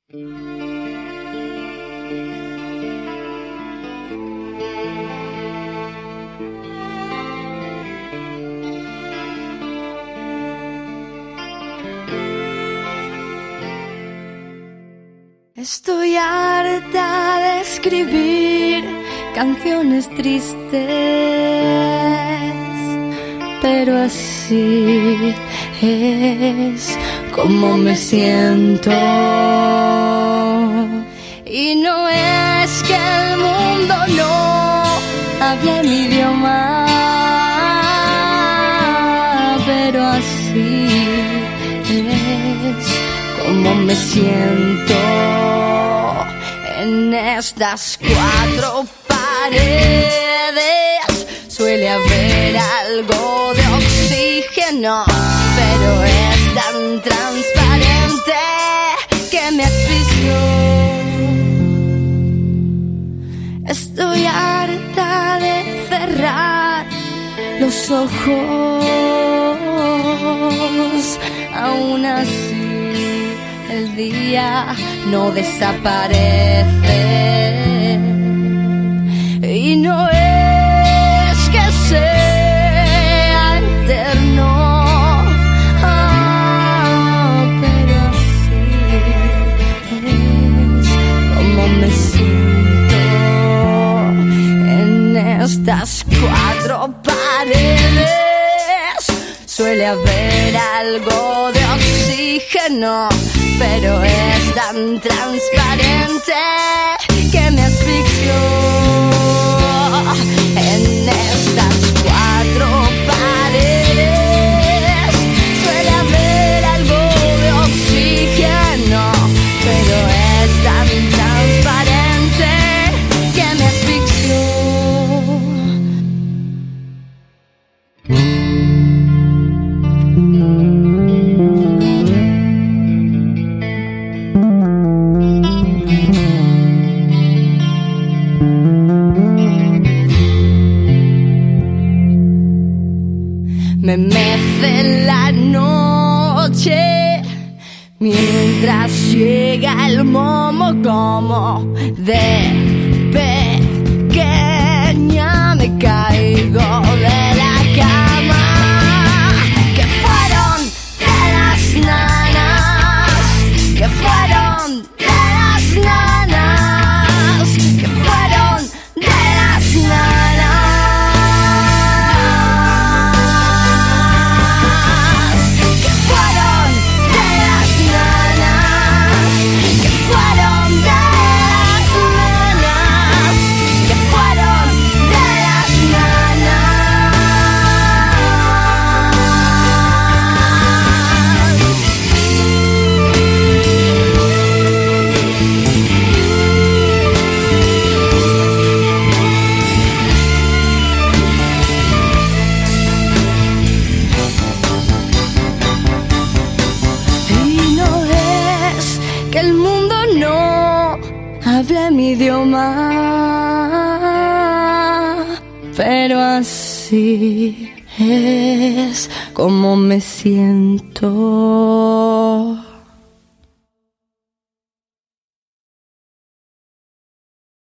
Estoy harta de escribir canciones tristes, pero así es como me siento. Y no es que el mundo no hable mi idioma, pero así es como me siento. En estas cuatro paredes suele haber algo de oxígeno, pero es tan transparente que me asfixió. Estoy harta de cerrar los ojos, aún así el día no desaparece. Y no es que sea eterno, pero así es como me siento. En estas cuatro paredes suele haber algo de oxígeno, pero es tan transparente que me asfixió. En estas cuatro paredes suele haber algo de oxígeno, pero es tan transparente que me asfixió. Me mece la noche mientras llega el momo, como de pequeña me caigo de la cama. Que fueron de las nanas, que fueron de las nanas, que fueron de las nanas. El mundo no habla mi idioma, pero así es como me siento.